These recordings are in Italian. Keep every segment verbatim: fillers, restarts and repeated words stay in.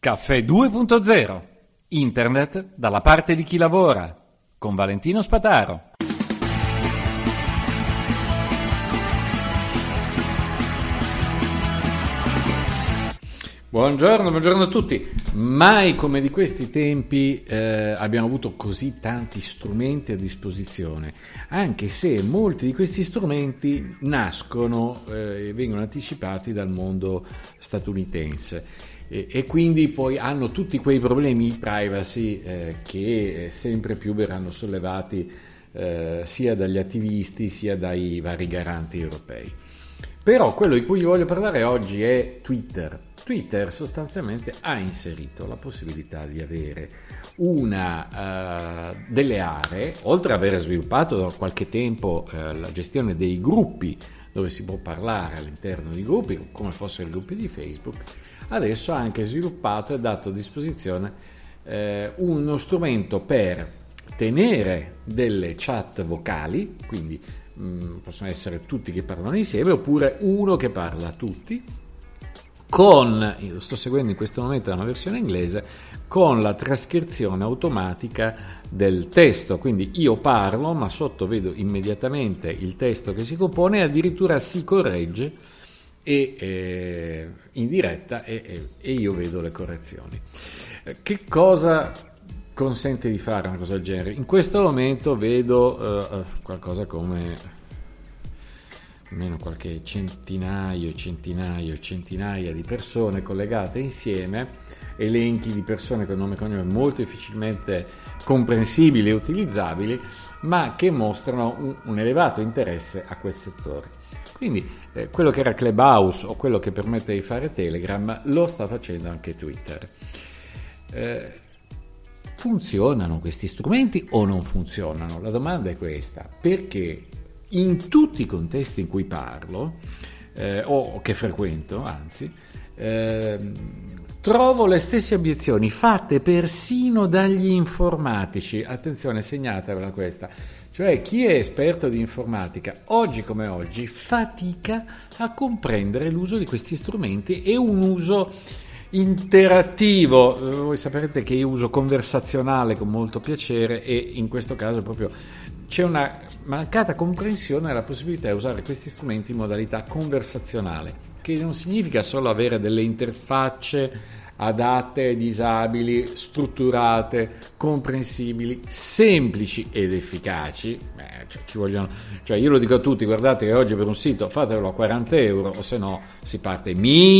Caffè due punto zero. Internet dalla parte di chi lavora. Con Valentino Spataro. Buongiorno, buongiorno a tutti. Mai come di questi tempi eh, abbiamo avuto così tanti strumenti a disposizione, anche se molti di questi strumenti nascono e eh, vengono anticipati dal mondo statunitense. E quindi poi hanno tutti quei problemi di privacy eh, che sempre più verranno sollevati eh, sia dagli attivisti sia dai vari garanti europei. Però quello di cui vi voglio parlare oggi è Twitter. Twitter sostanzialmente ha inserito la possibilità di avere una uh, delle aree, oltre ad aver sviluppato da qualche tempo uh, la gestione dei gruppi, dove si può parlare all'interno di gruppi come fossero i gruppi di Facebook. Adesso ha anche sviluppato e dato a disposizione eh, uno strumento per tenere delle chat vocali, quindi mh, possono essere tutti che parlano insieme oppure uno che parla a tutti, con, io sto seguendo in questo momento una versione inglese, con la trascrizione automatica del testo, quindi io parlo ma sotto vedo immediatamente il testo che si compone e addirittura si corregge e eh, in diretta e, e, e io vedo le correzioni. Che cosa consente di fare una cosa del genere? In questo momento vedo uh, qualcosa come almeno qualche centinaio e centinaio e centinaia di persone collegate insieme, elenchi di persone con nome e cognome molto difficilmente comprensibili e utilizzabili, ma che mostrano un, un elevato interesse a quel settore. Quindi eh, quello che era Clubhouse o quello che permette di fare Telegram lo sta facendo anche Twitter. Eh, funzionano questi strumenti o non funzionano? La domanda è questa, perché in tutti i contesti in cui parlo, eh, o che frequento, anzi, eh, trovo le stesse obiezioni fatte persino dagli informatici. Attenzione, segnatevela questa. Cioè chi è esperto di informatica, oggi come oggi, fatica a comprendere l'uso di questi strumenti e un uso interattivo. Voi saprete che io uso conversazionale con molto piacere e in questo caso proprio c'è una mancata comprensione della possibilità di usare questi strumenti in modalità conversazionale, che non significa solo avere delle interfacce adatte ai disabili, strutturate, comprensibili, semplici ed efficaci. Beh, cioè, ci vogliono, cioè io lo dico a tutti, guardate che oggi per un sito fatelo a quaranta euro o se no si parte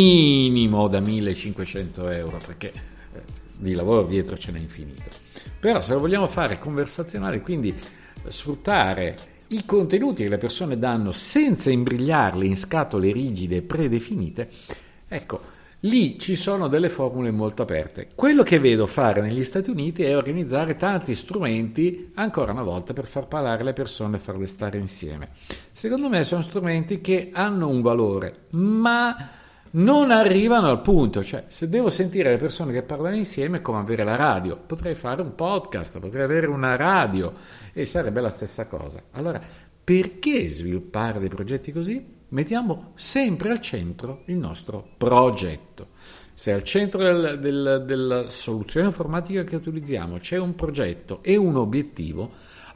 minimo da millecinquecento euro perché eh, di lavoro dietro ce n'è infinito. Però se lo vogliamo fare conversazionale, quindi sfruttare i contenuti che le persone danno senza imbrigliarli in scatole rigide e predefinite, ecco, lì ci sono delle formule molto aperte. Quello che vedo fare negli Stati Uniti è organizzare tanti strumenti, ancora una volta, per far parlare le persone e farle stare insieme. Secondo me sono strumenti che hanno un valore, ma non arrivano al punto. Cioè, se devo sentire le persone che parlano insieme è come avere la radio. Potrei fare un podcast, potrei avere una radio e sarebbe la stessa cosa. Allora, perché sviluppare dei progetti così? Mettiamo sempre al centro il nostro progetto. Se al centro del, del, della soluzione informatica che utilizziamo c'è un progetto e un obiettivo,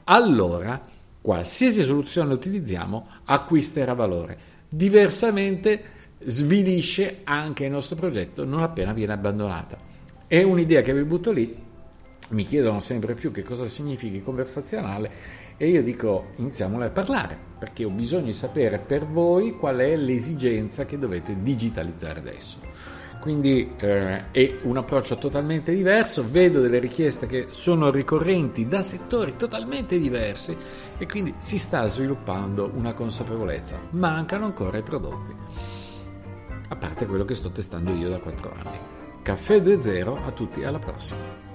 allora qualsiasi soluzione utilizziamo acquisterà valore. Diversamente svilisce anche il nostro progetto non appena viene abbandonata. È un'idea che vi butto lì, mi chiedono sempre più che cosa significhi conversazionale e io dico iniziamola a parlare, perché ho bisogno di sapere per voi qual è l'esigenza che dovete digitalizzare adesso. Quindi eh, è un approccio totalmente diverso, vedo delle richieste che sono ricorrenti da settori totalmente diversi e quindi si sta sviluppando una consapevolezza. Mancano ancora i prodotti, a parte quello che sto testando io da quattro anni. Caffè due zero a tutti, alla prossima.